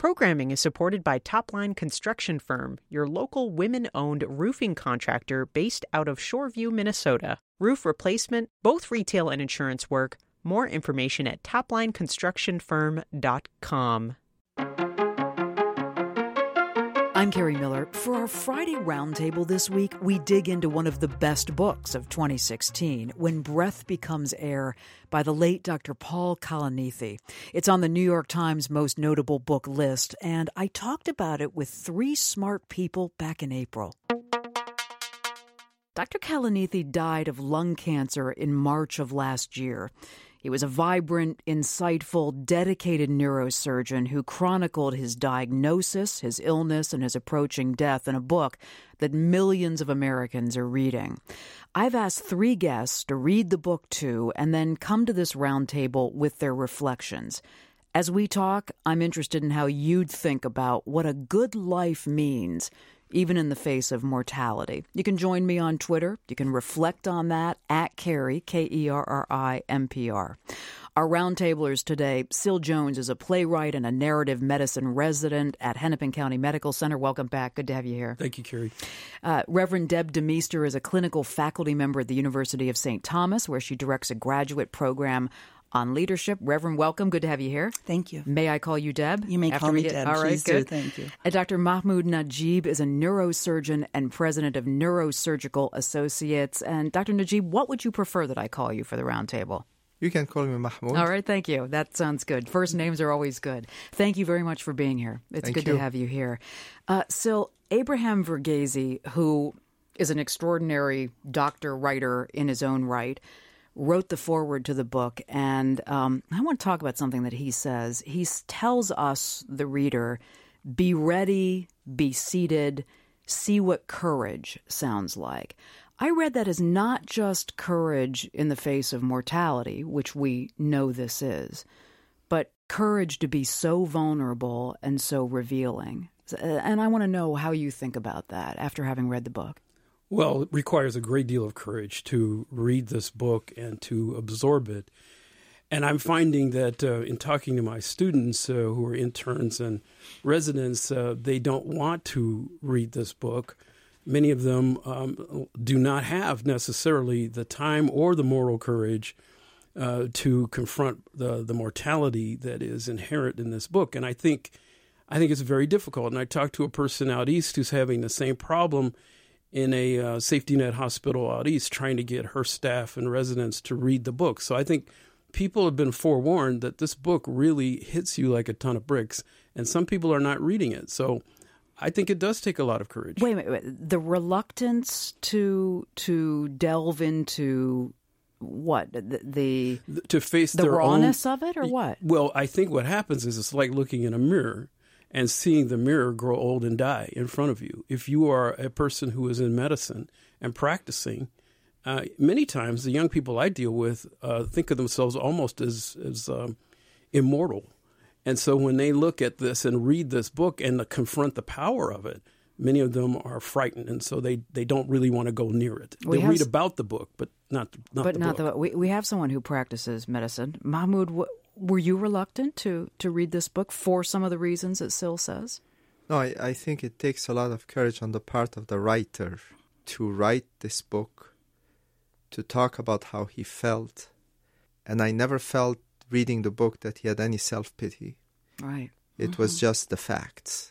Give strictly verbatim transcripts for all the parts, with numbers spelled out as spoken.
Programming is supported by Topline Construction Firm, your local women-owned roofing contractor based out of Shoreview, Minnesota. Roof replacement, both retail and insurance work. More information at topline construction firm dot com. I'm Carrie Miller. For our Friday Roundtable this week, we dig into one of the best books of twenty sixteen, When Breath Becomes Air, by the late Doctor Paul Kalanithi. It's on the New York Times most notable book list, and I talked about it with three smart people back in April. Doctor Kalanithi died of lung cancer in March of last year. He was a vibrant, insightful, dedicated neurosurgeon who chronicled his diagnosis, his illness, and his approaching death in a book that millions of Americans are reading. I've asked three guests to read the book too and then come to this roundtable with their reflections. As we talk, I'm interested in how you'd think about what a good life means, even in the face of mortality. You can join me on Twitter. You can reflect on that at Carrie, K E R R I M P R. Our roundtablers today, Syl Jones is a playwright and a narrative medicine resident at Hennepin County Medical Center. Welcome back. Good to have you here. Thank you, Carrie. Uh, Reverend Deb DeMeester is a clinical faculty member at the University of Saint Thomas, where she directs a graduate program on leadership. Reverend, welcome. Good to have you here. Thank you. May I call you Deb? You may After call me get, Deb. All right, Please good. do. Thank you. And Doctor Mahmoud Najib is a neurosurgeon and president of Neurosurgical Associates. And Doctor Najib, what would you prefer that I call you for the roundtable? You can call me Mahmoud. All right, thank you. That sounds good. First names are always good. Thank you very much for being here. It's Thank good you. to have you here. Uh, Syl, Abraham Verghese, who is an extraordinary doctor, writer in his own right, wrote the foreword to the book, and um, I want to talk about something that he says. He tells us, the reader, be ready, be seated, see what courage sounds like. I read that as not just courage in the face of mortality, which we know this is, but courage to be so vulnerable and so revealing. And I want to know how you think about that after having read the book. Well, it requires a great deal of courage to read this book and to absorb it. And I'm finding that uh, in talking to my students uh, who are interns and residents, uh, they don't want to read this book. Many of them um, do not have necessarily the time or the moral courage uh, to confront the, the mortality that is inherent in this book. And I think, I think it's very difficult. And I talked to a person out east who's having the same problem in a uh, safety net hospital out east, trying to get her staff and residents to read the book. So I think people have been forewarned that this book really hits you like a ton of bricks, and some people are not reading it. So I think it does take a lot of courage. Wait a minute. Wait. The reluctance to to delve into what? The, the to face the their rawness own, of it, or what? Well, I think what happens is it's like looking in a mirror and seeing the mirror grow old and die in front of you. If you are a person who is in medicine and practicing, uh, many times the young people I deal with uh, think of themselves almost as, as um, immortal. And so when they look at this and read this book and confront the power of it, many of them are frightened, and so they, they don't really want to go near it. We they have read s- about the book, but not, not but the not book. the we we have someone who practices medicine. Mahmoud, w- were you reluctant to to read this book for some of the reasons that Syl says? No, I, I think it takes a lot of courage on the part of the writer to write this book, to talk about how he felt. And I never felt reading the book that he had any self-pity. Right. It Mm-hmm. was just the facts.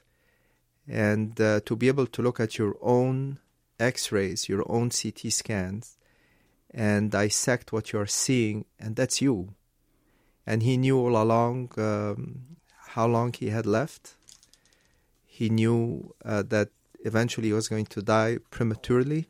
And uh, to be able to look at your own x-rays, your own C T scans, and dissect what you're seeing, and that's you. And he knew all along um, how long he had left. He knew uh, that eventually he was going to die prematurely.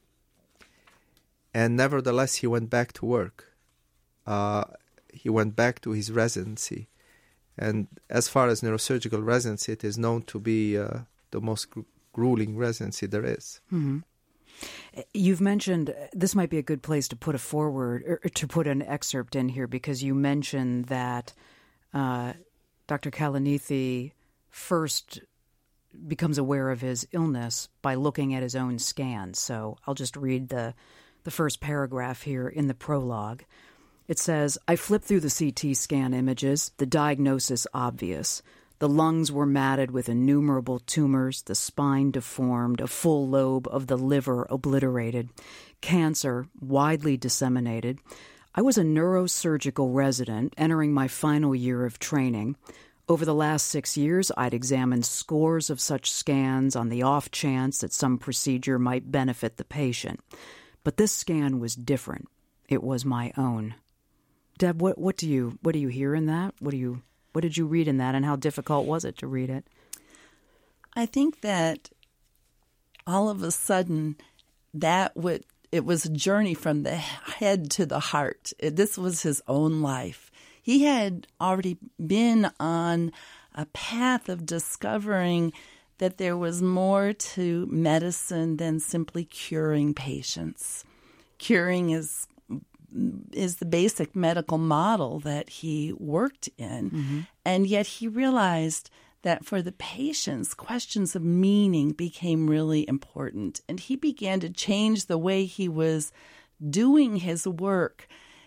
And nevertheless, he went back to work. Uh, he went back to his residency. And as far as neurosurgical residency, it is known to be uh, the most gru- grueling residency there is. Mm-hmm. You've mentioned, this might be a good place to put a forward, or to put an excerpt in here, because you mentioned that uh, Doctor Kalanithi first becomes aware of his illness by looking at his own scans. So I'll just read the, the first paragraph here in the prologue. It says, I flipped through the C T scan images, the diagnosis obvious. The lungs were matted with innumerable tumors, the spine deformed, a full lobe of the liver obliterated, cancer widely disseminated. I was a neurosurgical resident entering my final year of training. Over the last six years, I'd examined scores of such scans on the off chance that some procedure might benefit the patient. But this scan was different. It was my own. Deb, what, what do you what do you hear in that? What do you what did you read in that, and how difficult was it to read it? I think that all of a sudden that would it was a journey from the head to the heart. It, this was his own life. He had already been on a path of discovering that there was more to medicine than simply curing patients. Curing is is the basic medical model that he worked in. Mm-hmm. And yet he realized that for the patients, questions of meaning became really important. And he began to change the way he was doing his work.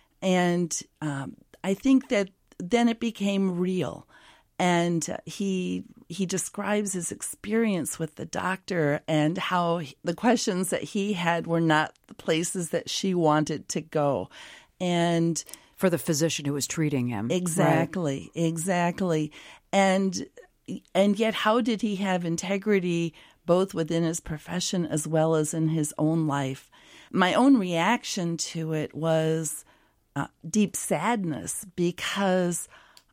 And um, I think that then it became real. And uh, he he describes his experience with the doctor and how he, the questions that he had were not the places that she wanted to go. And for the physician who was treating him. Exactly, right. exactly. And and yet how did he have integrity both within his profession as well as in his own life? My own reaction to it was uh, deep sadness, because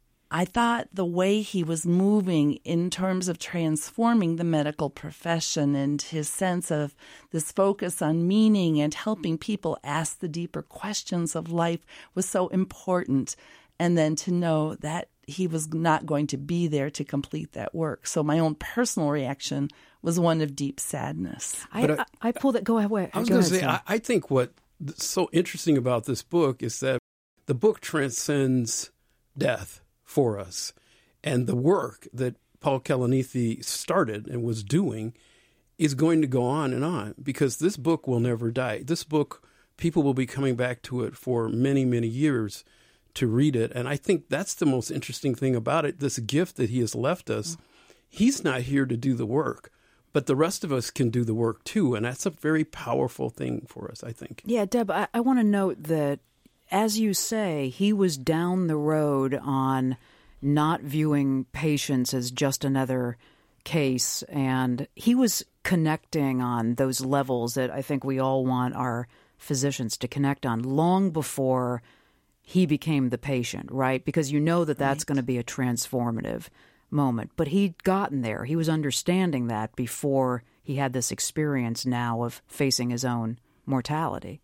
I thought the way he was moving in terms of transforming the medical profession and his sense of this focus on meaning and helping people ask the deeper questions of life was so important. And then to know that he was not going to be there to complete that work. So my own personal reaction was one of deep sadness. I, I, I pulled it. Go ahead. I was going to say, I, I think what's so interesting about this book is that the book transcends death for us. And the work that Paul Kalanithi started and was doing is going to go on and on, because this book will never die. This book, people will be coming back to it for many, many years to read it. And I think that's the most interesting thing about it, this gift that he has left us. He's not here to do the work, but the rest of us can do the work too. And that's a very powerful thing for us, I think. Yeah, Deb, I, I want to note that, as you say, he was down the road on not viewing patients as just another case, and he was connecting on those levels that I think we all want our physicians to connect on long before he became the patient, right? Because you know that that's right. going to be a transformative moment. But he'd gotten there. He was understanding that before he had this experience now of facing his own mortality.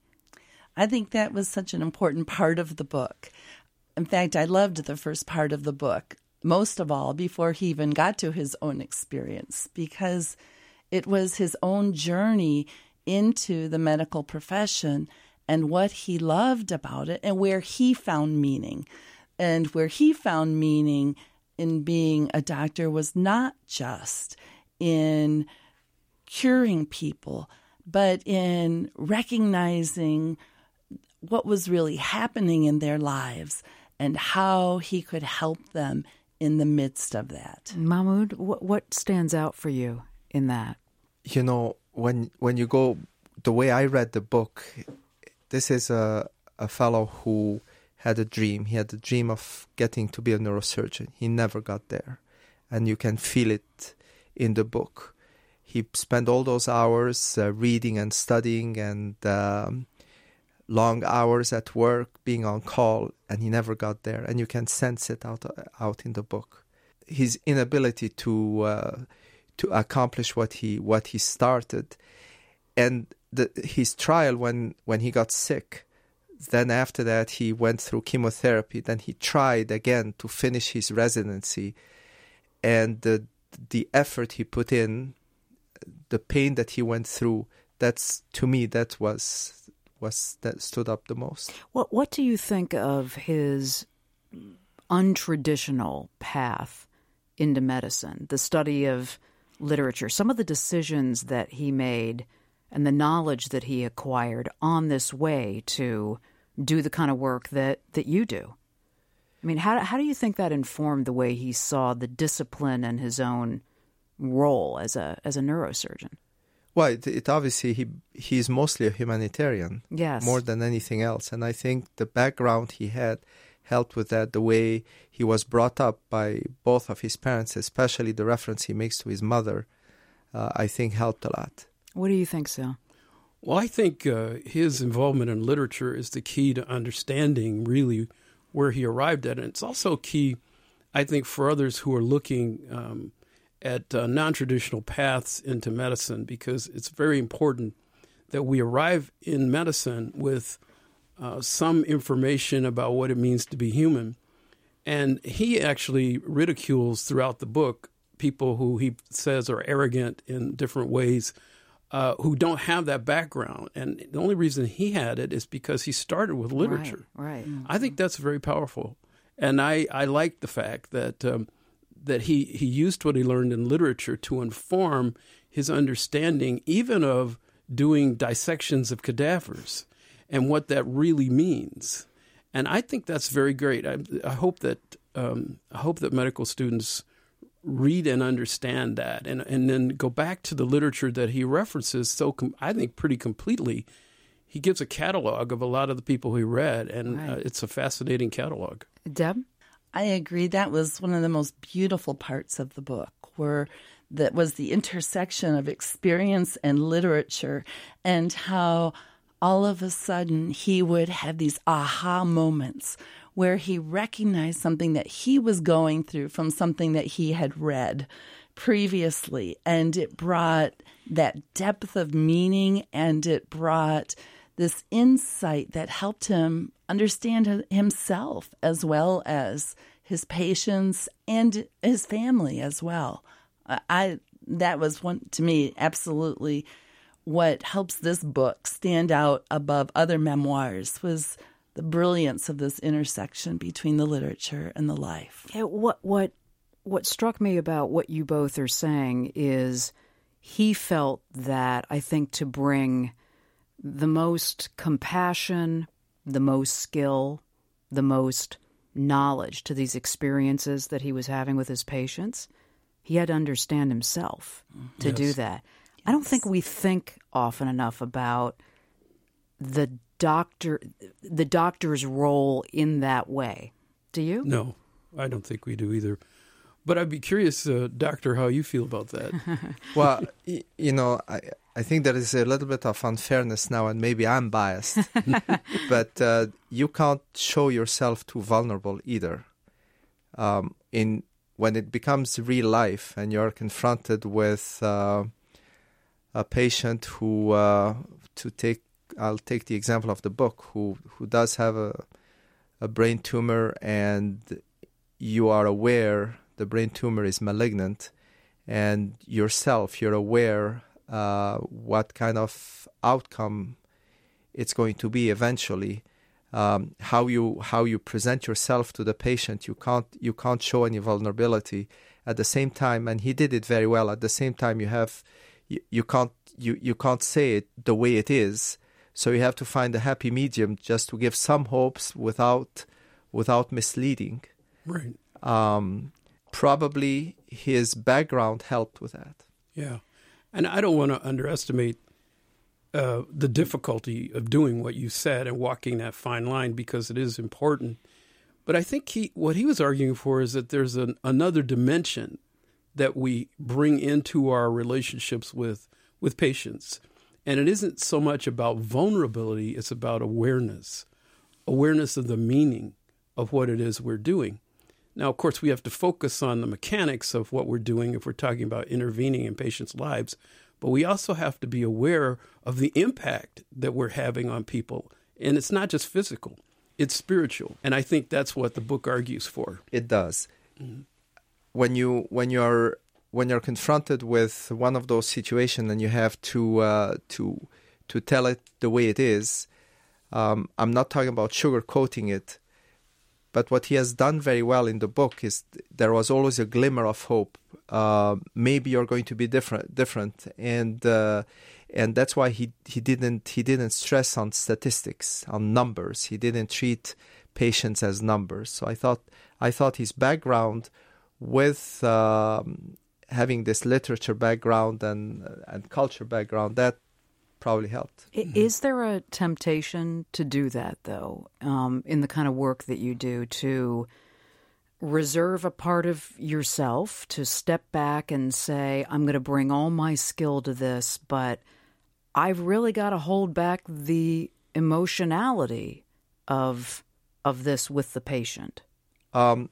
I think that was such an important part of the book. In fact, I loved the first part of the book, most of all, before he even got to his own experience, because it was his own journey into the medical profession and what he loved about it and where he found meaning. And where he found meaning in being a doctor was not just in curing people, but in recognizing what was really happening in their lives and how he could help them in the midst of that. Mahmoud, what, what stands out for you in that? You know, when when you go, the way I read the book, this is a, a fellow who had a dream. He had a dream of getting to be a neurosurgeon. He never got there. And you can feel it in the book. He spent all those hours uh, reading and studying and um, long hours at work, being on call, and he never got there. And you can sense it out out in the book. His inability to uh, to accomplish what he what he started, and the, his trial when when he got sick. Then after that, he went through chemotherapy. Then he tried again to finish his residency, and the the effort he put in, the pain that he went through. That's to me that was. was that stood up the most. What what do you think of his untraditional path into medicine, the study of literature, some of the decisions that he made and the knowledge that he acquired on this way to do the kind of work that, that you do? I mean, how how do you think that informed the way he saw the discipline and his own role as a as a neurosurgeon? Well, it, it obviously he he's mostly a humanitarian, yes, more than anything else, and I think the background he had helped with that. The way he was brought up by both of his parents, especially the reference he makes to his mother, uh, I think helped a lot. What do you think, Sal? Well, I think uh, his involvement in literature is the key to understanding really where he arrived at, and it's also key, I think, for others who are looking um, at uh, non-traditional paths into medicine, because it's very important that we arrive in medicine with uh, some information about what it means to be human. And he actually ridicules throughout the book people who he says are arrogant in different ways, uh, who don't have that background. And the only reason he had it is because he started with literature. Right, right. Mm-hmm. I think that's very powerful. And I, I like the fact that um, that he, he used what he learned in literature to inform his understanding even of doing dissections of cadavers and what that really means. And I think that's very great. I, I hope that um, I hope that medical students read and understand that, and and then go back to the literature that he references. So com- I think pretty completely, he gives a catalog of a lot of the people he read, and right. uh, it's a fascinating catalog. Deb? I agree. That was one of the most beautiful parts of the book, where that was the intersection of experience and literature, and how all of a sudden he would have these aha moments where he recognized something that he was going through from something that he had read previously. And it brought that depth of meaning, and it brought this insight that helped him understand himself as well as his patients and his family as well. I that was one, to me, absolutely what helps this book stand out above other memoirs, was the brilliance of this intersection between the literature and the life. Yeah, what what what struck me about what you both are saying is he felt that, I think, to bring the most compassion, the most skill, the most knowledge to these experiences that he was having with his patients, he had to understand himself to yes. do that. Yes. I don't think we think often enough about the doctor, the doctor's role in that way. Do you? No, I don't think we do either. But I'd be curious, uh, Doctor, how you feel about that. Well, y- you know, I, I think there is a little bit of unfairness now, and maybe I'm biased. But uh, you can't show yourself too vulnerable either. Um, in when it becomes real life and you're confronted with uh, a patient who, uh, to take, I'll take the example of the book, who, who does have a, a brain tumor, and you are aware the brain tumor is malignant, and yourself, you're aware uh, what kind of outcome it's going to be eventually. Um, how you how you present yourself to the patient, you can't you can't show any vulnerability. At the same time, and he did it very well. At the same time, you have you, you can't you, you can't say it the way it is. So you have to find a happy medium just to give some hopes without without misleading. Right. Um, probably his background helped with that. Yeah. And I don't want to underestimate uh, the difficulty of doing what you said and walking that fine line, because it is important. But I think he, what he was arguing for is that there's an, another dimension that we bring into our relationships with, with patients. And it isn't so much about vulnerability, it's about awareness, awareness of the meaning of what it is we're doing. Now, of course, we have to focus on the mechanics of what we're doing if we're talking about intervening in patients' lives, but we also have to be aware of the impact that we're having on people. And it's not just physical, it's spiritual. And I think that's what the book argues for. It does. Mm-hmm. When you when you're when you're confronted with one of those situations and you have to uh, to to tell it the way it is, um, I'm not talking about sugarcoating it. But what he has done very well in the book is th- there was always a glimmer of hope. Uh, maybe you're going to be different, different, and uh, and that's why he, he didn't he didn't stress on statistics, on numbers. He didn't treat patients as numbers. So I thought I thought his background with um, having this literature background and and culture background, that probably helped. Is there a temptation to do that, though, um, in the kind of work that you do, to reserve a part of yourself, to step back and say, I'm going to bring all my skill to this, but I've really got to hold back the emotionality of of this with the patient? Um,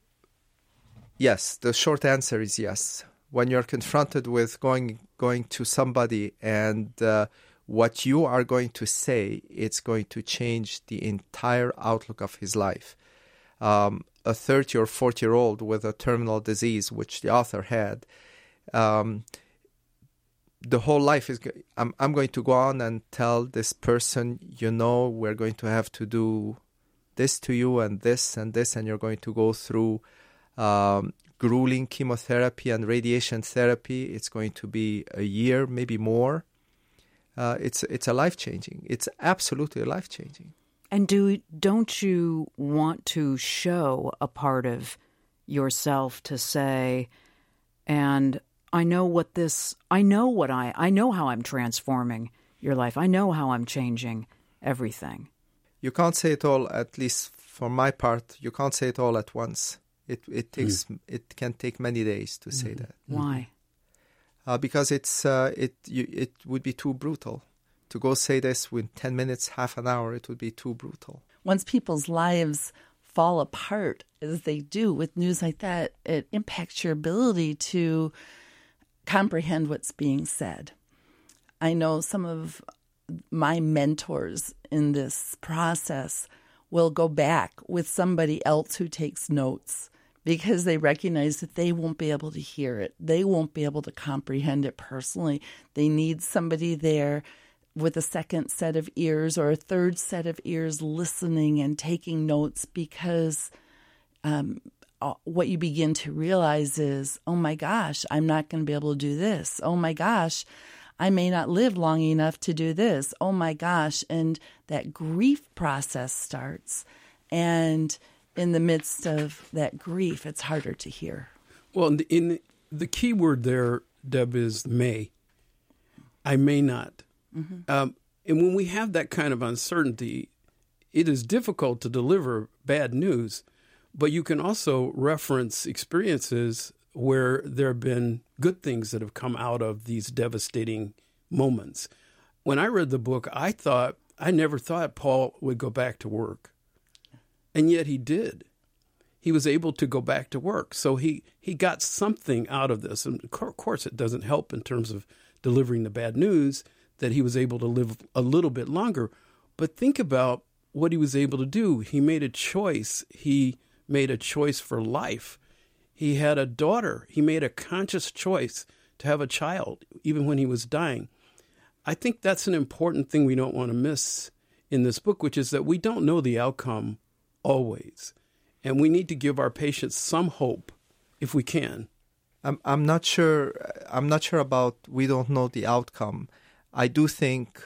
yes, the short answer is yes. When you're confronted with going going to somebody and uh, what you are going to say, it's going to change the entire outlook of his life. Um, a thirty or forty-year-old with a terminal disease, which the author had, um, the whole life is, I'm, I'm going to go on and tell this person, you know, we're going to have to do this to you and this and this, and you're going to go through um, grueling chemotherapy and radiation therapy. It's going to be a year, maybe more. Uh, it's it's a life-changing. It's absolutely life-changing. And do don't you want to show a part of yourself to say, and I know what this, I know what I, I know how I'm transforming your life. I know how I'm changing everything. You can't say it all, at least for my part, you can't say it all at once. It it takes mm. it can take many days to mm. say that. Why? Uh, because it's uh, it you, it would be too brutal. To go say this with ten minutes, half an hour, it would be too brutal. Once people's lives fall apart, as they do with news like that, it impacts your ability to comprehend what's being said. I know some of my mentors in this process will go back with somebody else who takes notes because they recognize that they won't be able to hear it. They won't be able to comprehend it personally. They need somebody there with a second set of ears or a third set of ears listening and taking notes, because um, what you begin to realize is, oh my gosh, I'm not going to be able to do this. Oh my gosh, I may not live long enough to do this. Oh my gosh. And that grief process starts. And in the midst of that grief, it's harder to hear. Well, in the, in the key word there, Deb, is may. I may not. Mm-hmm. Um, and when we have that kind of uncertainty, it is difficult to deliver bad news, but you can also reference experiences where there have been good things that have come out of these devastating moments. When I read the book, I thought, I never thought Paul would go back to work. And yet he did. He was able to go back to work. So he, he got something out of this. And of course, it doesn't help in terms of delivering the bad news that he was able to live a little bit longer. But think about what he was able to do. He made a choice. He made a choice for life. He had a daughter. He made a conscious choice to have a child, even when he was dying. I think that's an important thing we don't want to miss in this book, which is that we don't know the outcome always. And we need to give our patients some hope if we can. I'm I'm not sure I'm not sure about we don't know the outcome. I do think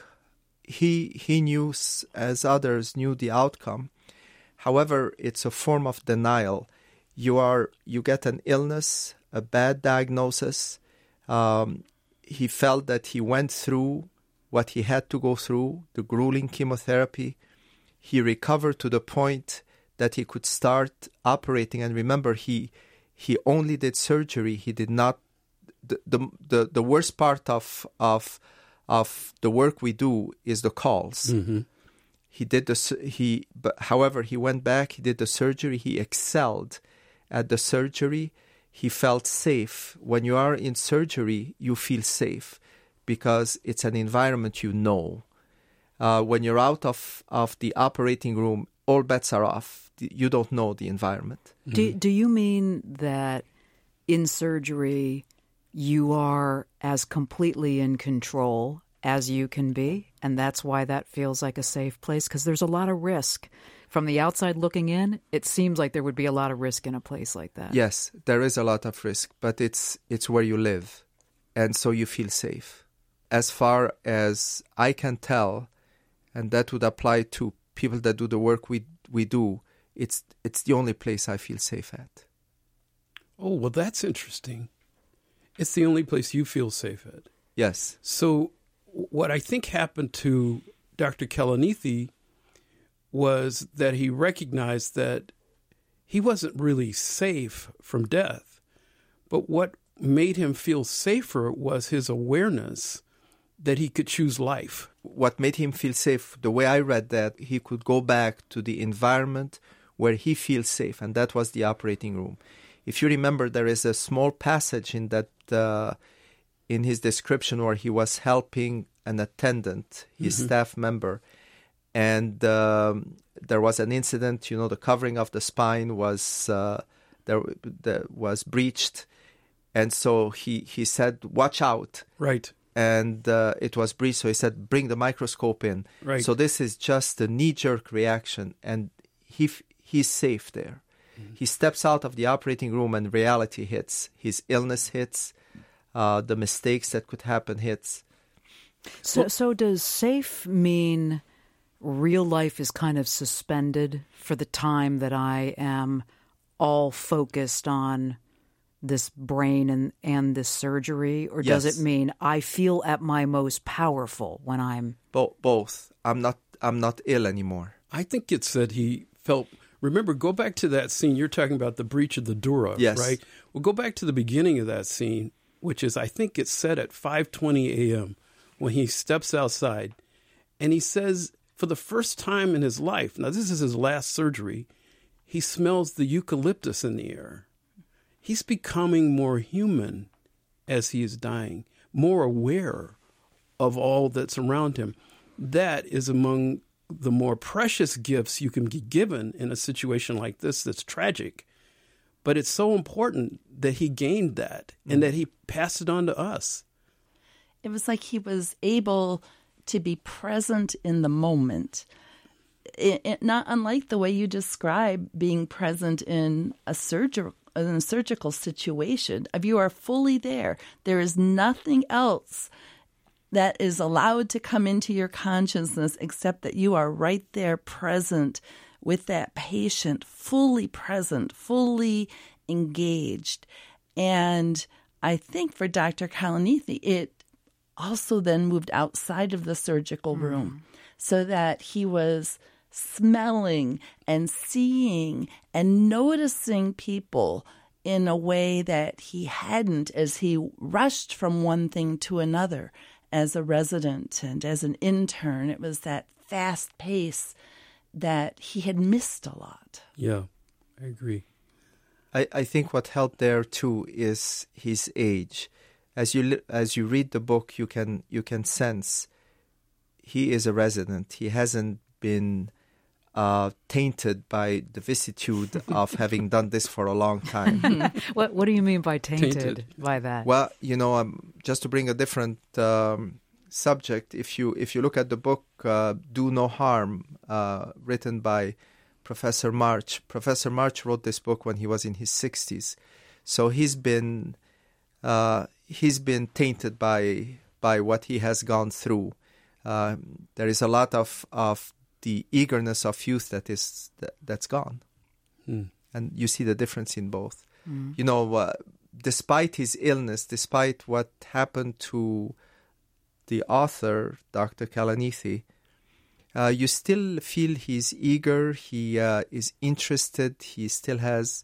he he knew, as others knew, the outcome. However, it's a form of denial. You are you get an illness, a bad diagnosis. Um, he felt that he went through what he had to go through, the grueling chemotherapy. He recovered to the point that he could start operating. And remember, he he only did surgery. He did not. The the the, the worst part of of of the work we do is the calls. Mm-hmm. He did the he, but however, he went back. He did the surgery. He excelled at the surgery. He felt safe. When you are in surgery, you feel safe because it's an environment you know. Uh, when you're out of, of the operating room, all bets are off. You don't know the environment. Mm-hmm. Do Do you mean that in surgery you are as completely in control as you can be, and that's why that feels like a safe place? Because there's a lot of risk. From the outside looking in, it seems like there would be a lot of risk in a place like that. Yes, there is a lot of risk, but it's it's where you live, and so you feel safe. As far as I can tell, and that would apply to people that do the work we we do, it's it's the only place I feel safe at. Oh, well, that's interesting. It's the only place you feel safe at. Yes. So what I think happened to Doctor Kalanithi was that he recognized that he wasn't really safe from death. But what made him feel safer was his awareness that he could choose life. What made him feel safe, the way I read that, he could go back to the environment where he feels safe, and that was the operating room. If you remember, there is a small passage in that uh, in his description where he was helping an attendant, his mm-hmm. staff member, and um, there was an incident. You know, the covering of the spine was uh, there, there was breached, and so he he said, "Watch out!" Right. And uh, it was breached, so he said, "Bring the microscope in." Right. So this is just a knee-jerk reaction, and he he's safe there. Mm-hmm. He steps out of the operating room, and reality hits. His illness hits. Uh, the mistakes that could happen hits. So, well, so does safe mean real life is kind of suspended for the time that I am all focused on this brain and, and this surgery? Or yes. does it mean I feel at my most powerful when I'm... Bo- both. I'm not, I'm not ill anymore. I think it's that he felt... Remember, go back to that scene. You're talking about the breach of the dura, yes. right? Well, go back to the beginning of that scene, which is, I think it's set at five twenty a.m. when he steps outside. And he says, for the first time in his life, now this is his last surgery, he smells the eucalyptus in the air. He's becoming more human as he is dying, more aware of all that's around him. That is among the more precious gifts you can be given in a situation like this that's tragic. But it's so important that he gained that mm. and that he passed it on to us. It was like he was able to be present in the moment. It, it, not unlike the way you describe being present in a surgical in a surgical situation. If you are fully there, there is nothing else that is allowed to come into your consciousness except that you are right there present with that patient, fully present, fully engaged. And I think for Doctor Kalanithi, it also then moved outside of the surgical room mm. so that he was smelling and seeing and noticing people in a way that he hadn't as he rushed from one thing to another as a resident and as an intern. It was that fast pace that he had missed a lot. Yeah, I agree. I, I think what helped there too is his age. As you as you read the book, you can you can sense he is a resident. He hasn't been uh, tainted by the vicissitude of having done this for a long time. What What do you mean by tainted, tainted. by that? Well, you know, um, just to bring a different um, subject, if you if you look at the book uh, "Do No Harm," uh, written by Professor March. Professor March wrote this book when he was in his sixties, so he's been uh, he's been tainted by by what he has gone through. Uh, there is a lot of, of the eagerness of youth that is that, that's gone, mm. and you see the difference in both. Mm. You know, uh, despite his illness, despite what happened to the author, Doctor Kalanithi, uh, you still feel he's eager. He uh, is interested. He still has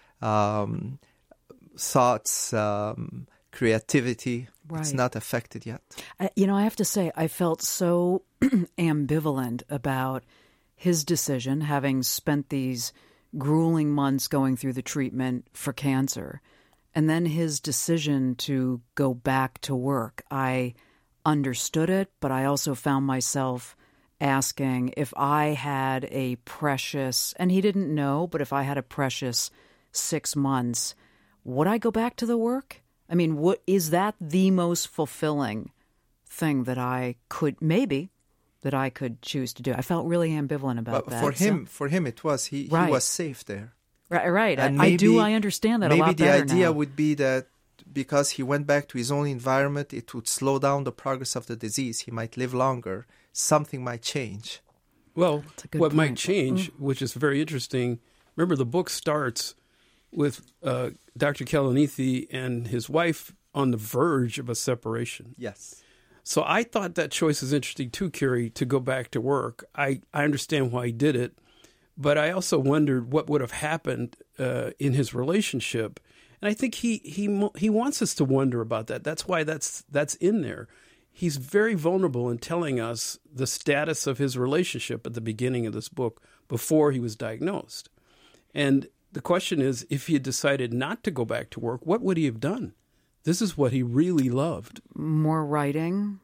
um, thoughts. Um, creativity. Right. It's not affected yet. I, you know, I have to say, I felt so ambivalent about his decision, having spent these grueling months going through the treatment for cancer, and then his decision to go back to work. I understood it, but I also found myself asking if I had a precious, and he didn't know, but if I had a precious six months, would I go back to the work? I mean, what is that the most fulfilling thing that I could, maybe, that I could choose to do? I felt really ambivalent about but that. For him, so. for him, it was he, right. he was safe there. Right, right. And I, maybe, I do. I understand that a lot better now. Maybe the idea would be that because he went back to his own environment, it would slow down the progress of the disease. He might live longer. Something might change. Well, good what point. might change, mm. which is very interesting, remember the book starts with uh, Doctor Kalanithi and his wife on the verge of a separation. Yes. So I thought that choice is interesting too, Carrie, to go back to work. I, I understand why he did it, but I also wondered what would have happened uh, in his relationship. And I think he he he wants us to wonder about that. That's why that's that's in there. He's very vulnerable in telling us the status of his relationship at the beginning of this book before he was diagnosed. And the question is, if he had decided not to go back to work, what would he have done? This is what he really loved. More writing,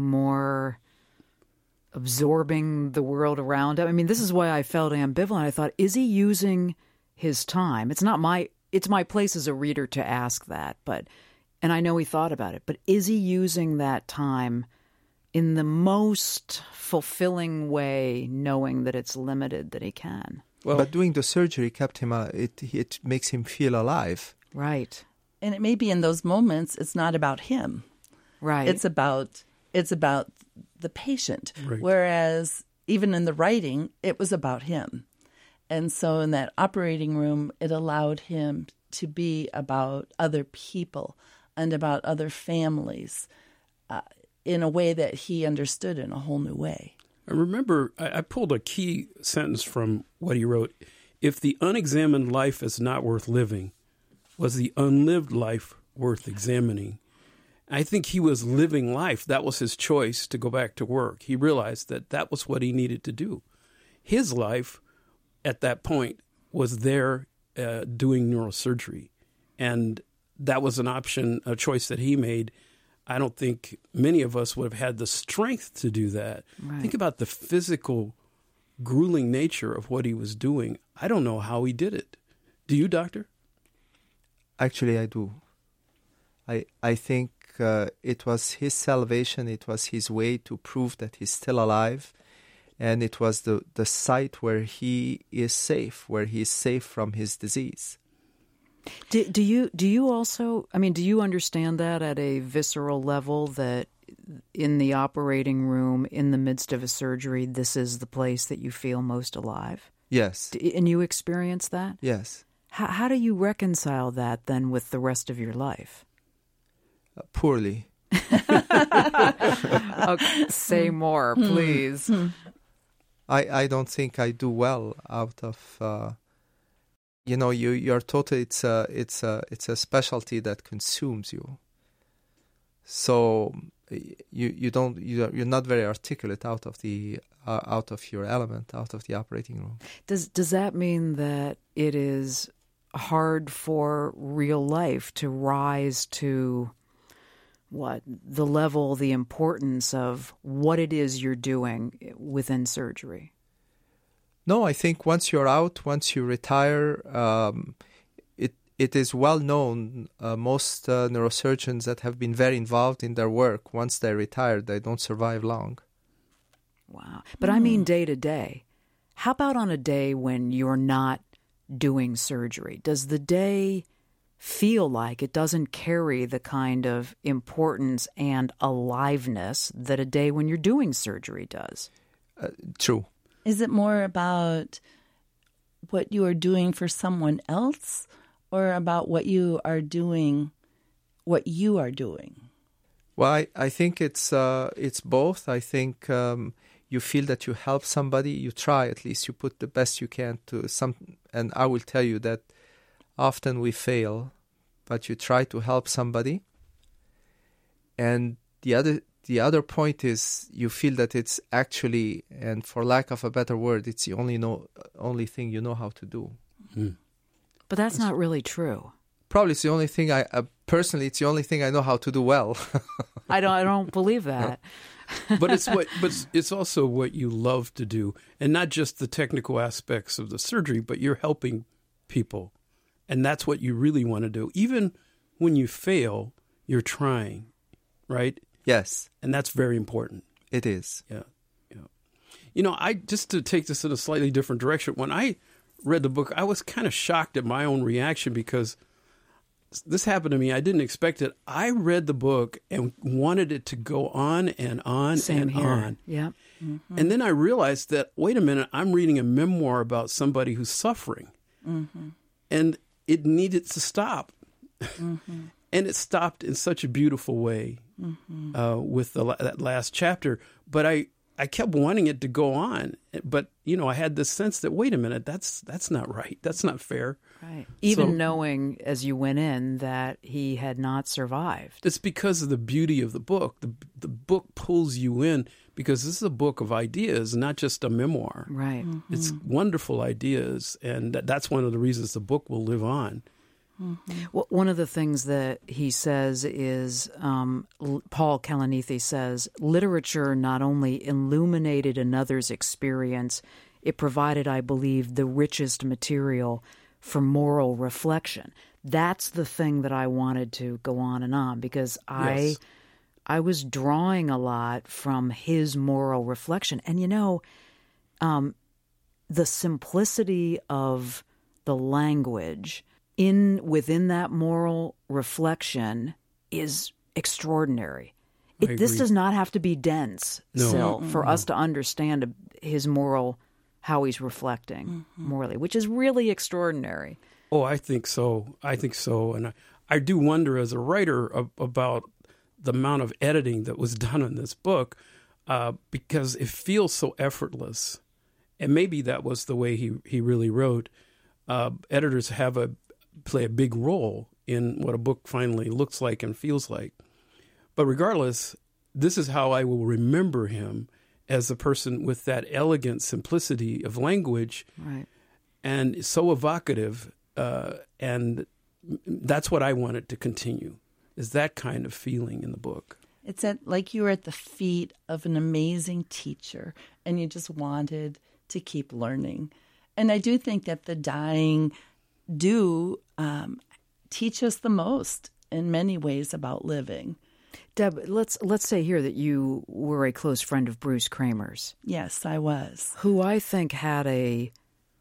more absorbing the world around him. I mean, this is why I felt ambivalent. I thought, is he using his time? It's not my, it's my place as a reader to ask that, but, and I know he thought about it, but is he using that time in the most fulfilling way, knowing that it's limited, that he can? Well, but doing the surgery kept him, uh, it, it makes him feel alive. Right. And it may be in those moments, it's not about him. Right. It's about, it's about the patient. Right. Whereas even in the writing, it was about him. And so in that operating room, it allowed him to be about other people and about other families uh, in a way that he understood in a whole new way. I remember I, I pulled a key sentence from what he wrote. If the unexamined life is not worth living, was the unlived life worth examining? I think he was living life. That was his choice to go back to work. He realized that that was what he needed to do. His life at that point was there uh, doing neurosurgery. And that was an option, a choice that he made. I don't think many of us would have had the strength to do that. Right. Think about the physical, grueling nature of what he was doing. I don't know how he did it. Do you, doctor? Actually, I do. I I think uh, it was his salvation. It was his way to prove that he's still alive. And it was the, the site where he is safe, where he's safe from his disease. Do, do you do you also, I mean, do you understand that at a visceral level, that in the operating room, in the midst of a surgery, this is the place that you feel most alive? Yes. And you experience that? Yes. How, how do you reconcile that then with the rest of your life? Uh, poorly. Okay, say more, please. I, I don't think I do well out of... Uh, You know, you you're totally. It's a it's a it's a specialty that consumes you. So you you don't you you're not very articulate out of the uh, out of your element, out of the operating room. Does does that mean that it is hard for real life to rise to what the level, the importance of what it is you're doing within surgery? No, I think once you're out, once you retire, um, it it is well known. Uh, most uh, neurosurgeons that have been very involved in their work, once they retire, they don't survive long. Wow. But mm. I mean day to day. How about on a day when you're not doing surgery? Does the day feel like it doesn't carry the kind of importance and aliveness that a day when you're doing surgery does? Uh, true. Is it more about what you are doing for someone else, or about what you are doing, what you are doing? Well, I, I think it's uh, it's both. I think um, you feel that you help somebody. You try, at least you put the best you can to some. And I will tell you that often we fail, but you try to help somebody. And the other The other point is you feel that it's actually, and for lack of a better word, it's the only know, only thing you know how to do. Mm. But that's not really true. Probably it's the only thing I, uh, personally, it's the only thing I know how to do well. I don't I don't believe that. But it's what but it's also what you love to do, and not just the technical aspects of the surgery, but you're helping people. And that's what you really want to do. Even when you fail, you're trying, right? Yes. And that's very important. It is. Yeah. Yeah. You know, I just to take this in a slightly different direction, when I read the book, I was kind of shocked at my own reaction, because this happened to me. I didn't expect it. I read the book and wanted it to go on and on Same and here. on. Yeah. Mm-hmm. And then I realized that, wait a minute, I'm reading a memoir about somebody who's suffering. Mm-hmm. And it needed to stop. Mm-hmm. And it stopped in such a beautiful way mm-hmm. uh, with the, that last chapter. But I, I kept wanting it to go on. But, you know, I had this sense that, wait a minute, that's that's not right. That's not fair. Right. Even so, knowing as you went in that he had not survived. It's because of the beauty of the book. The, the book pulls you in because this is a book of ideas, not just a memoir. Right. Mm-hmm. It's wonderful ideas. And that, that's one of the reasons the book will live on. Mm-hmm. Well, one of the things that he says is, um, Paul Kalanithi says, literature not only illuminated another's experience, it provided, I believe, the richest material for moral reflection. That's the thing that I wanted to go on and on because I, yes. I was drawing a lot from his moral reflection. And, you know, um, the simplicity of the language in within that moral reflection is extraordinary. It, this does not have to be dense, no. Sil, Mm-hmm. for us to understand his moral, how he's reflecting mm-hmm. morally, which is really extraordinary. Oh, I think so. I think so. And I, I do wonder as a writer ab- about the amount of editing that was done on this book uh, because it feels so effortless. And maybe that was the way he, he really wrote. Uh, editors have a play a big role in what a book finally looks like and feels like. But regardless, this is how I will remember him as a person with that elegant simplicity of language right. and so evocative. Uh, and that's what I wanted to continue, is that kind of feeling in the book. It's at, like you were at the feet of an amazing teacher and you just wanted to keep learning. And I do think that the dying do um, teach us the most in many ways about living. Deb, let's let's say here that you were a close friend of Bruce Kramer's. Yes, I was. Who I think had a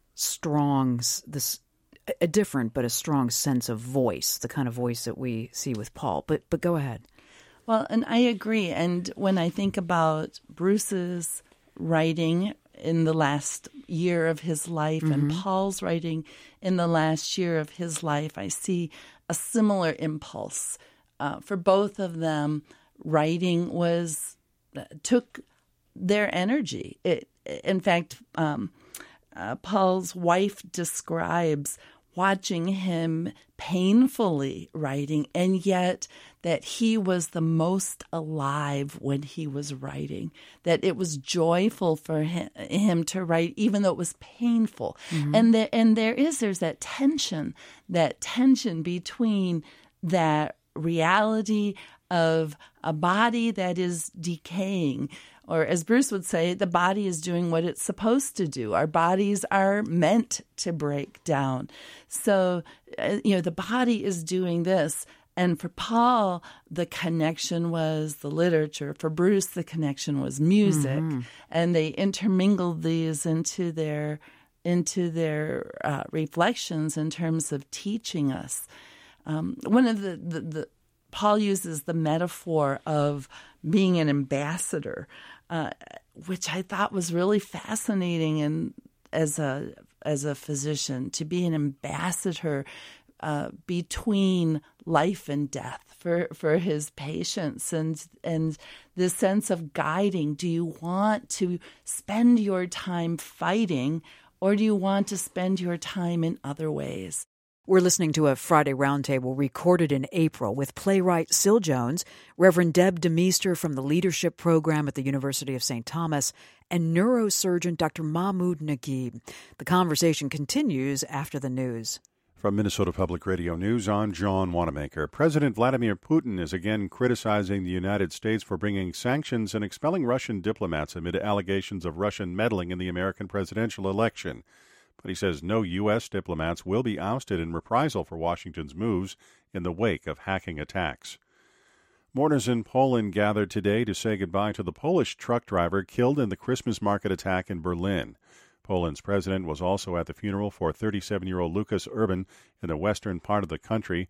strong, this a different but a strong sense of voice, the kind of voice that we see with Paul. But but go ahead. Well, and I agree. And when I think about Bruce's writing in the last year of his life mm-hmm. and Paul's writing in the last year of his life, I see a similar impulse. Uh, for both of them, writing was took their energy. It, in fact, um, uh, Paul's wife describes watching him painfully writing, and yet that he was the most alive when he was writing, that it was joyful for him, him to write, even though it was painful. Mm-hmm. And, there, and there is, there's that tension, that tension between that reality of a body that is decaying, or as Bruce would say, the body is doing what it's supposed to do. Our bodies are meant to break down. So, uh, you know, the body is doing this. And for Paul, the connection was the literature. For Bruce, the connection was music. Mm-hmm. And they intermingled these into their into their uh, reflections in terms of teaching us. Um, one of the, the, the Paul uses the metaphor of being an ambassador, uh, which I thought was really fascinating. And as a as a physician, to be an ambassador uh, between life and death for, for his patients, and and this sense of guiding. Do you want to spend your time fighting, or do you want to spend your time in other ways? We're listening to a Friday Roundtable recorded in April with playwright Sil Jones, Reverend Deb DeMeester from the Leadership Program at the University of Saint Thomas, and neurosurgeon Doctor Mahmoud Naguib. The conversation continues after the news. From Minnesota Public Radio News, I'm John Wanamaker. President Vladimir Putin is again criticizing the United States for bringing sanctions and expelling Russian diplomats amid allegations of Russian meddling in the American presidential election. But he says no U S diplomats will be ousted in reprisal for Washington's moves in the wake of hacking attacks. Mourners in Poland gathered today to say goodbye to the Polish truck driver killed in the Christmas market attack in Berlin. Poland's president was also at the funeral for thirty-seven-year-old Lukas Urban in the western part of the country.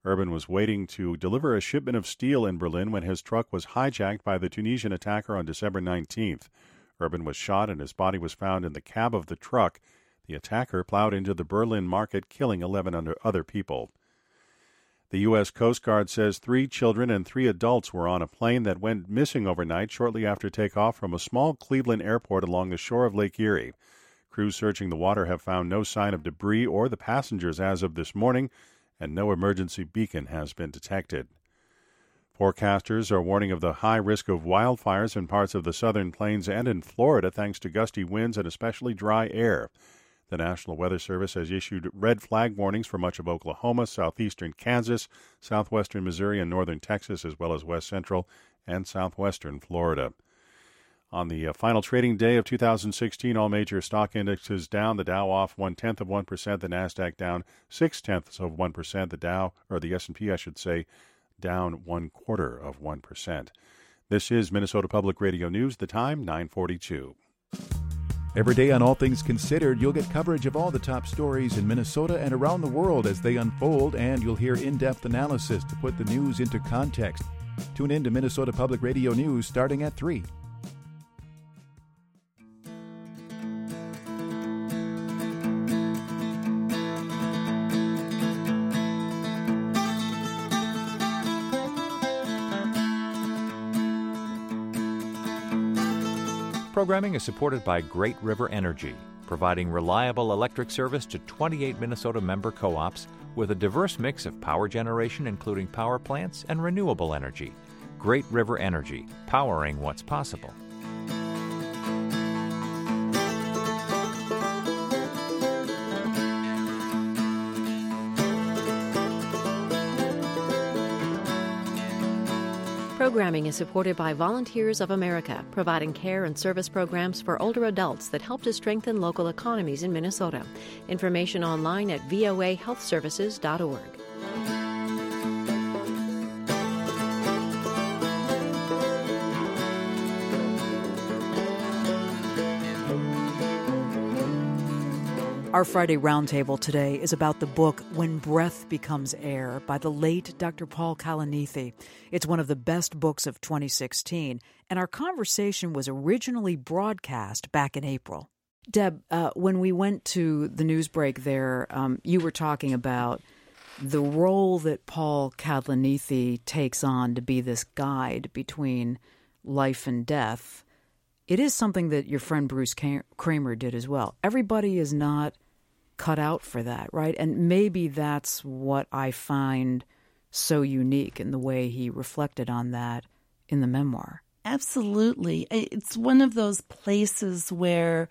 Urban was waiting to deliver a shipment of steel in Berlin when his truck was hijacked by the Tunisian attacker on December nineteenth. Urban was shot and his body was found in the cab of the truck. The attacker plowed into the Berlin market, killing eleven other people. The U S Coast Guard says three children and three adults were on a plane that went missing overnight shortly after takeoff from a small Cleveland airport along the shore of Lake Erie. Crews searching the water have found no sign of debris or the passengers as of this morning, and no emergency beacon has been detected. Forecasters are warning of the high risk of wildfires in parts of the southern plains and in Florida thanks to gusty winds and especially dry air. The National Weather Service has issued red flag warnings for much of Oklahoma, southeastern Kansas, southwestern Missouri, and northern Texas, as well as west central and southwestern Florida. On the uh, final trading day of two thousand sixteen, all major stock indexes down. The Dow off one-tenth of one percent, the Nasdaq down six-tenths of one percent, the Dow, or the S and P, I should say, down one-quarter of one percent. This is Minnesota Public Radio News, the time nine forty-two. Every day on All Things Considered, you'll get coverage of all the top stories in Minnesota and around the world as they unfold, and you'll hear in-depth analysis to put the news into context. Tune in to Minnesota Public Radio News starting at three. Programming is supported by Great River Energy, providing reliable electric service to twenty-eight Minnesota member co-ops with a diverse mix of power generation, including power plants and renewable energy. Great River Energy, powering what's possible. Programming is supported by Volunteers of America, providing care and service programs for older adults that help to strengthen local economies in Minnesota. Information online at v o a health services dot org. Our Friday Roundtable today is about the book When Breath Becomes Air by the late Doctor Paul Kalanithi. It's one of the best books of twenty sixteen, and our conversation was originally broadcast back in April. Deb, uh, when we went to the news break there, um, you were talking about the role that Paul Kalanithi takes on to be this guide between life and death. It is something that your friend Bruce Kramer did as well. Everybody is not cut out for that, right? And maybe that's what I find so unique in the way he reflected on that in the memoir. Absolutely. It's one of those places where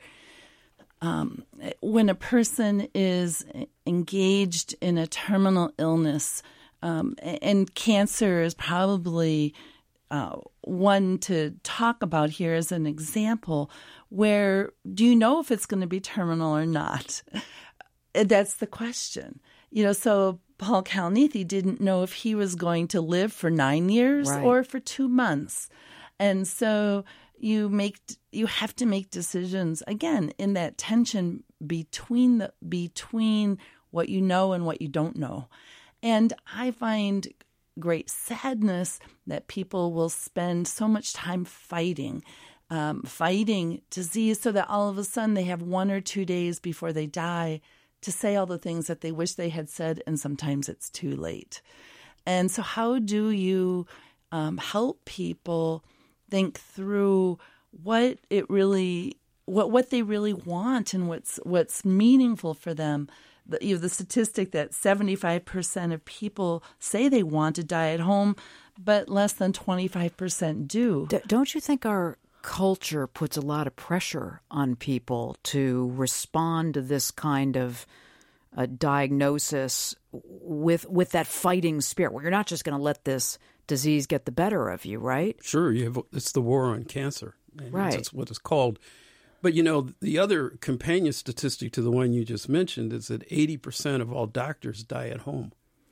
um, when a person is engaged in a terminal illness, um, and cancer is probably uh, one to talk about here as an example, where do you know if it's going to be terminal or not? That's the question. You know, so Paul Kalanithi didn't know if he was going to live for nine years right. or for two months. And so you make you have to make decisions, again, in that tension between the between what you know and what you don't know. And I find great sadness that people will spend so much time fighting, um, fighting disease so that all of a sudden they have one or two days before they die to say all the things that they wish they had said, and sometimes it's too late. And so how do you um, help people think through what it really, what what they really want and what's what's meaningful for them? The, you know, the statistic that seventy-five percent of people say they want to die at home, but less than twenty-five percent do. D- don't you think our culture puts a lot of pressure on people to respond to this kind of a diagnosis with with that fighting spirit, where you're not just going to let this disease get the better of you, right? Sure, you have, it's the war on cancer. Right. That's what it's called. But, you know, the other companion statistic to the one you just mentioned is that eighty percent of all doctors die at home.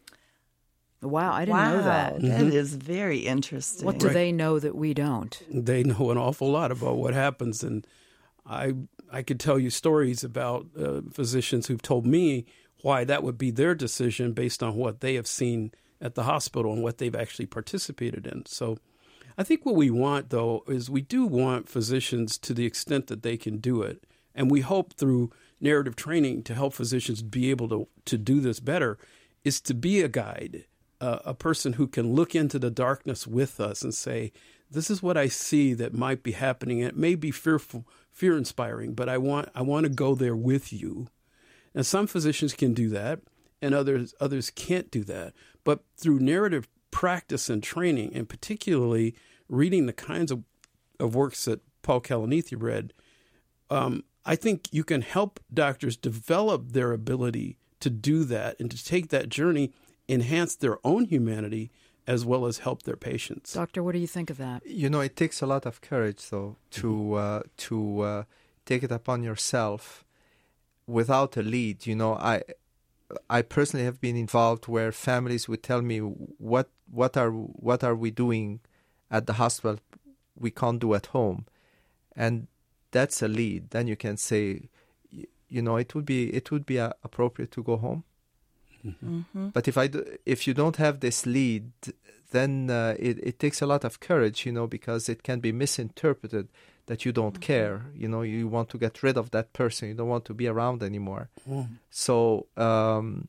Wow, I didn't wow, know that. That mm-hmm. is very interesting. What do Right. they know that we don't? They know an awful lot about what happens. And I I could tell you stories about uh, physicians who've told me why that would be their decision based on what they have seen at the hospital and what they've actually participated in. So I think what we want, though, is we do want physicians, to the extent that they can do it, and we hope through narrative training to help physicians be able to, to do this better, is to be a guide, uh, a person who can look into the darkness with us and say, this is what I see that might be happening. It may be fearful, fear-inspiring, but I want I want to go there with you. And some physicians can do that, and others others can't do that. But through narrative practice and training, and particularly reading the kinds of, of works that Paul Kalanithi read, um, I think you can help doctors develop their ability to do that and to take that journey, enhance their own humanity, as well as help their patients. Doctor, what do you think of that? You know, it takes a lot of courage, though, to uh, to uh, take it upon yourself without a lead. You know, I I personally have been involved where families would tell me, what what are what are we doing at the hospital we can't do at home, and that's a lead. Then you can say, you know, it would be it would be uh, appropriate to go home. Mm-hmm. Mm-hmm. But if I do, if you don't have this lead, then uh, it, it takes a lot of courage, you know, because it can be misinterpreted that you don't mm-hmm. care. You know, you want to get rid of that person. You don't want to be around anymore. Mm-hmm. So um,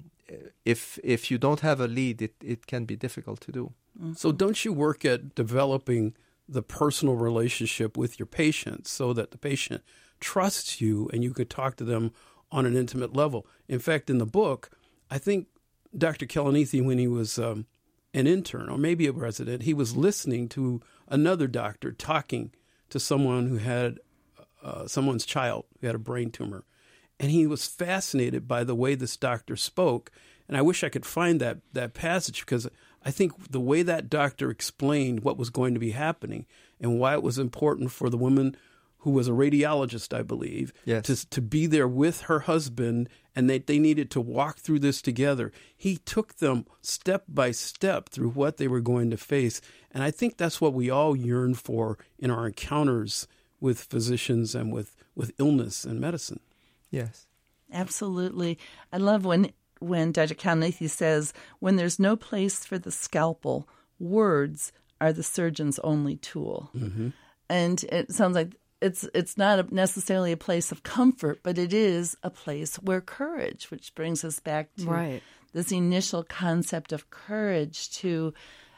if if you don't have a lead, it, it can be difficult to do. Mm-hmm. So don't you work at developing the personal relationship with your patient so that the patient trusts you and you could talk to them on an intimate level? In fact, in the book, I think Doctor Kalanithi, when he was um, an intern or maybe a resident, he was listening to another doctor talking to someone who had uh, someone's child who had a brain tumor. And he was fascinated by the way this doctor spoke. And I wish I could find that, that passage, because I think the way that doctor explained what was going to be happening and why it was important for the woman who was a radiologist, I believe, yes. to to be there with her husband, and they, they needed to walk through this together. He took them step by step through what they were going to face. And I think that's what we all yearn for in our encounters with physicians and with, with illness and medicine. Yes. Absolutely. I love when, when Doctor Kalanithi says, when there's no place for the scalpel, words are the surgeon's only tool. Mm-hmm. And it sounds like It's it's not a, necessarily a place of comfort, but it is a place where courage, which brings us back to right. this initial concept of courage, to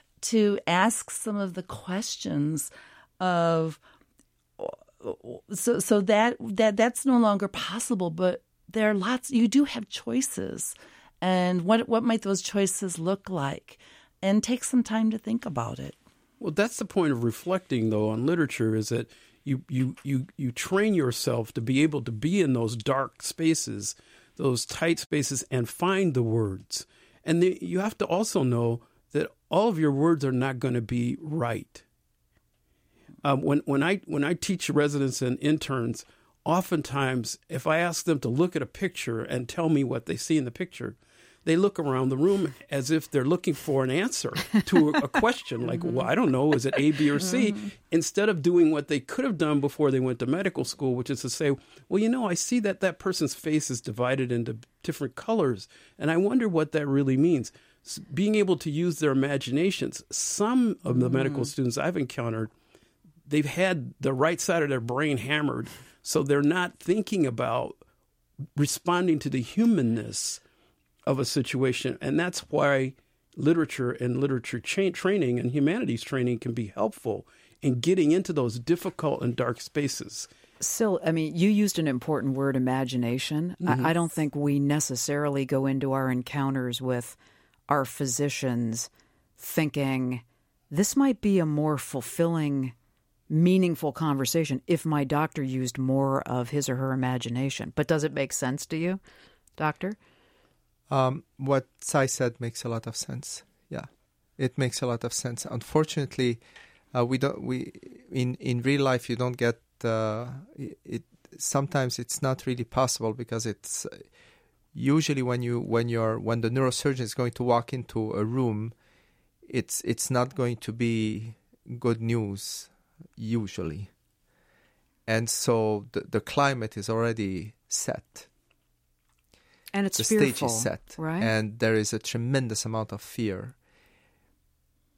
to ask some of the questions of so so that that that's no longer possible. But there are lots. You do have choices, and what what might those choices look like? And take some time to think about it. Well, that's the point of reflecting, though, on literature, is that You, you you you train yourself to be able to be in those dark spaces, those tight spaces, and find the words. And the, you have to also know that all of your words are not going to be right. Um, when when I when I teach residents and interns, oftentimes if I ask them to look at a picture and tell me what they see in the picture, they look around the room as if they're looking for an answer to a, a question like, well, I don't know, is it A, B, or C? Mm-hmm. Instead of doing what they could have done before they went to medical school, which is to say, well, you know, I see that that person's face is divided into different colors, and I wonder what that really means. So being able to use their imaginations. Some of the mm-hmm. medical students I've encountered, they've had the right side of their brain hammered, so they're not thinking about responding to the humanness of a situation. And that's why literature and literature cha- training and humanities training can be helpful in getting into those difficult and dark spaces. Sil, I mean, you used an important word, imagination. Mm-hmm. I, I don't think we necessarily go into our encounters with our physicians thinking, this might be a more fulfilling, meaningful conversation if my doctor used more of his or her imagination. But does it make sense to you, doctor? Um, what Sai said makes a lot of sense. Yeah, it makes a lot of sense. Unfortunately, uh, we don't. We in in real life you don't get uh, it. Sometimes it's not really possible because it's uh, usually when you when you're when the neurosurgeon is going to walk into a room, it's it's not going to be good news usually, and so the the climate is already set. And it's the fearful, stage is set, right? And there is a tremendous amount of fear.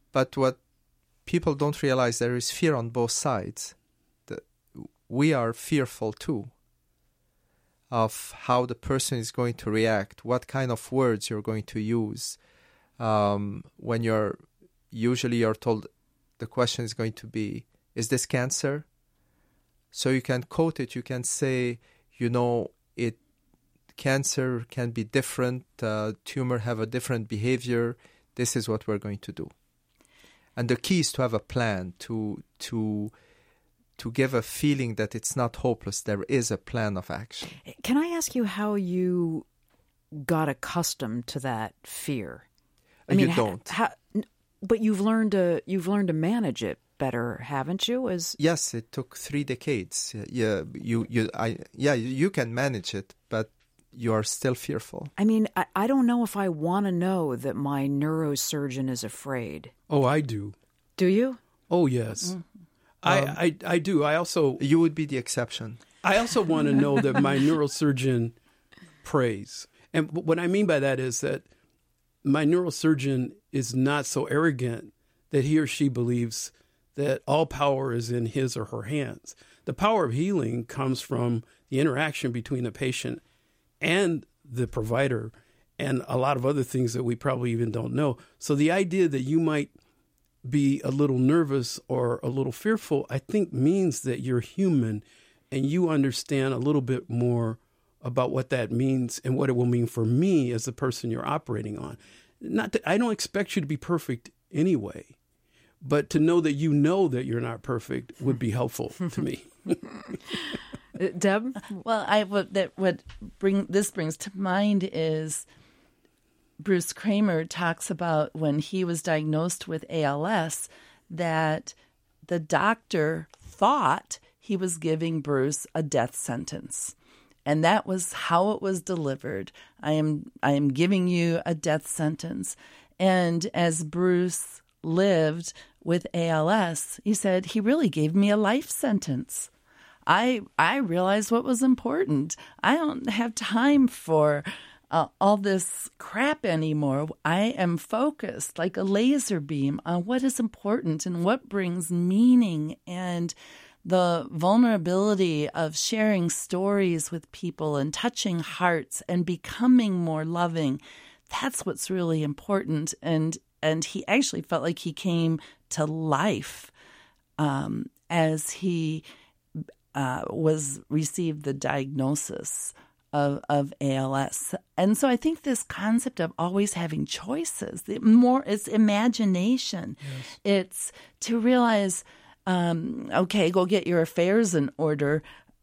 but what people don't realize, there is fear on both sides. The, we are fearful too of how the person is going to react, what kind of words you're going to use. Um, when you're, usually you're told the question is going to be, is this cancer? So you can quote it, you can say, you know, it cancer can be different, uh, tumor have a different behavior, this is what we're going to do. And the key is to have a plan, to to to give a feeling that it's not hopeless. There is a plan of action. Can I ask you how you got accustomed to that fear? I you mean, don't. How, how, but you've learned to you've learned to manage it better, haven't you? As yes, it took three decades. Yeah, you you I yeah you can manage it, but you are still fearful. I mean, I, I don't know if I want to know that my neurosurgeon is afraid. Oh, I do. Do you? Oh, yes. Mm-hmm. I, um, I I do. I also... You would be the exception. I also want to know that my neurosurgeon prays. And what I mean by that is that my neurosurgeon is not so arrogant that he or she believes that all power is in his or her hands. The power of healing comes from the interaction between the patient and the provider and a lot of other things that we probably even don't know. So the idea that you might be a little nervous or a little fearful, I think means that you're human and you understand a little bit more about what that means and what it will mean for me as the person you're operating on. Not that I don't expect you to be perfect anyway, but to know that you know that you're not perfect would be helpful to me. Deb? Well, I what that what bring this brings to mind is Bruce Kramer talks about when he was diagnosed with A L S that the doctor thought he was giving Bruce a death sentence. And that was how it was delivered. I am I am giving you a death sentence. And as Bruce lived with A L S, he said, he really gave me a life sentence. I I realized what was important. I don't have time for uh, all this crap anymore. I am focused like a laser beam on what is important and what brings meaning, and the vulnerability of sharing stories with people and touching hearts and becoming more loving. That's what's really important. And and he actually felt like he came to life um, as he uh, was received the diagnosis of, of A L S. And so I think this concept of always having choices, the more it's imagination. Yes. It's to realize, um, okay, go get your affairs in order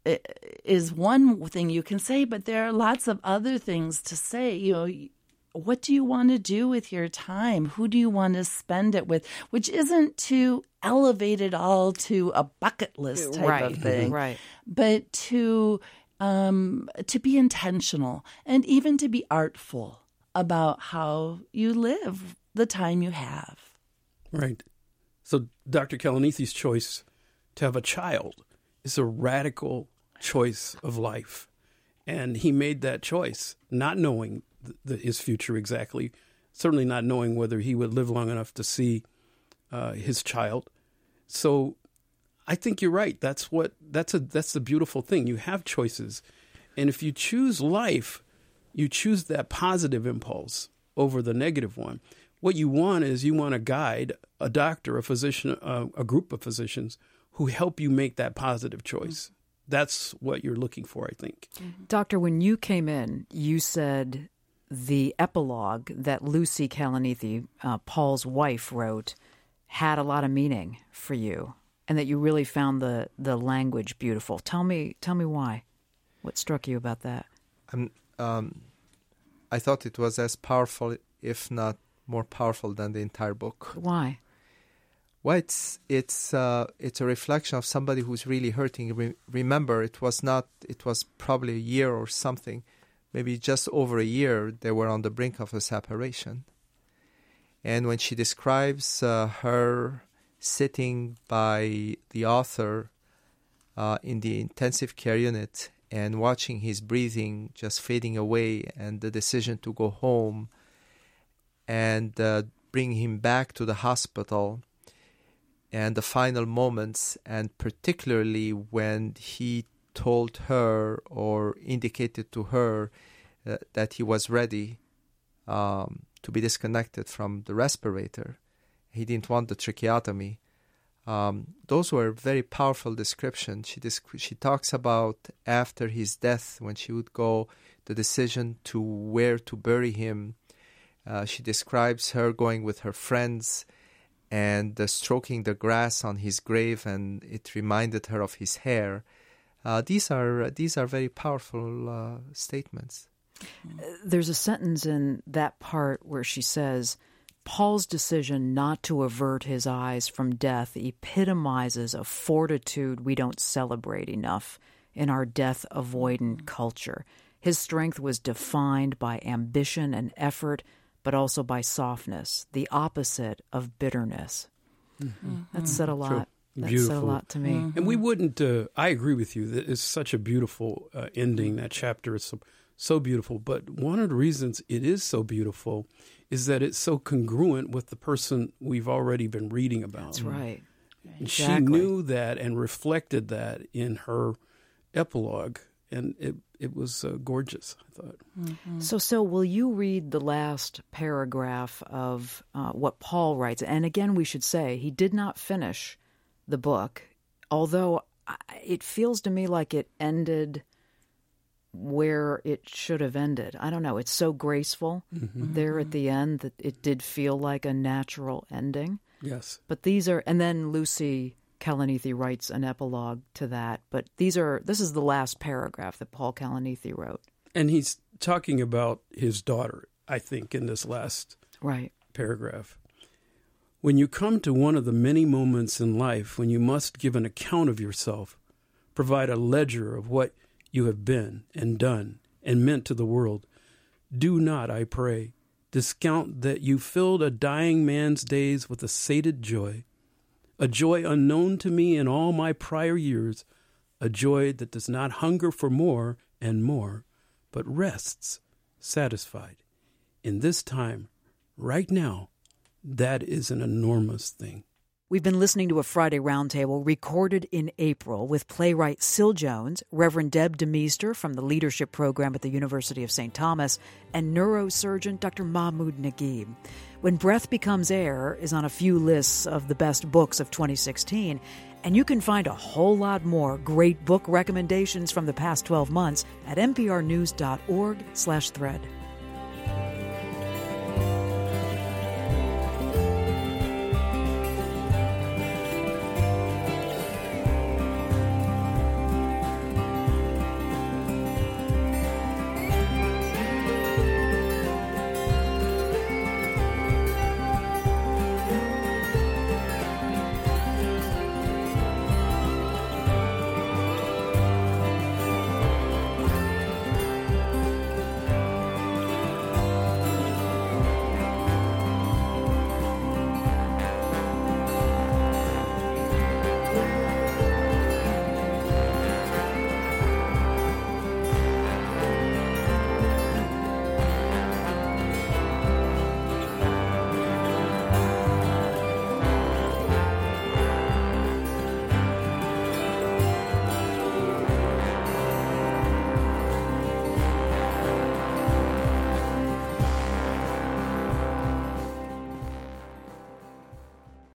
is one thing you can say, but there are lots of other things to say. You know, what do you want to do with your time? Who do you want to spend it with? Which isn't to elevate it all to a bucket list type right. of thing, right? But to um, to be intentional and even to be artful about how you live the time you have. Right. So Doctor Kalanithi choice to have a child is a radical choice of life, and he made that choice not knowing The, his future exactly, certainly not knowing whether he would live long enough to see uh, his child. So I think you're right. That's what that's a that's the beautiful thing. You have choices, and if you choose life, you choose that positive impulse over the negative one. What you want is you want a guide, a doctor, a physician, uh, a group of physicians who help you make that positive choice. Mm-hmm. That's what you're looking for, I think. Mm-hmm. Doctor, when you came in, you said the epilogue that Lucy Kalanithi, uh, Paul's wife, wrote had a lot of meaning for you, and that you really found the, the language beautiful. Tell me, tell me why. What struck you about that? Um, um, I thought it was as powerful, if not more powerful, than the entire book. Why? Well, it's it's uh, it's a reflection of somebody who's really hurting. Re- remember, it was not. It was probably a year or something. Maybe just over a year, they were on the brink of a separation. And when she describes uh, her sitting by the author uh, in the intensive care unit and watching his breathing just fading away and the decision to go home, and uh, bring him back to the hospital and the final moments, and particularly when he told her or indicated to her uh, that he was ready um, to be disconnected from the respirator. He didn't want the tracheotomy. Um, those were very powerful descriptions. She disc- she talks about after his death, when she would go, the decision to where to bury him. Uh, she describes her going with her friends and uh, stroking the grass on his grave, and it reminded her of his hair. Uh, these are these are very powerful uh, statements. There's a sentence in that part where she says, Paul's decision not to avert his eyes from death epitomizes a fortitude we don't celebrate enough in our death-avoidant culture. His strength was defined by ambition and effort, but also by softness, the opposite of bitterness. Mm-hmm. That said a lot. That said a lot to me. Mm-hmm. And we wouldn't, uh, I agree with you, that it's such a beautiful uh, ending. That chapter is so, so beautiful. But one of the reasons it is so beautiful is that it's so congruent with the person we've already been reading about. That's right. And Exactly. she knew that and reflected that in her epilogue. And it it was uh, gorgeous, I thought. Mm-hmm. So, so will you read the last paragraph of uh, what Paul writes? And again, we should say he did not finish the book, although it feels to me like it ended where it should have ended. I don't know. It's so graceful mm-hmm. there at the end that it did feel like a natural ending. Yes. But these are, and then Lucy Kalanithi writes an epilogue to that. But these are, this is the last paragraph that Paul Kalanithi wrote. And he's talking about his daughter, I think, in this last right. paragraph. When you come to one of the many moments in life when you must give an account of yourself, provide a ledger of what you have been and done and meant to the world, do not, I pray, discount that you filled a dying man's days with a sated joy, a joy unknown to me in all my prior years, a joy that does not hunger for more and more, but rests satisfied. In this time, right now, that is an enormous thing. We've been listening to a Friday Roundtable recorded in April with playwright Syl Jones, Reverend Deb DeMeester from the Leadership Program at the University of Saint Thomas, and neurosurgeon Doctor Mahmoud Naguib. When Breath Becomes Air is on a few lists of the best books of twenty sixteen, and you can find a whole lot more great book recommendations from the past twelve months at nprnews.org slash thread.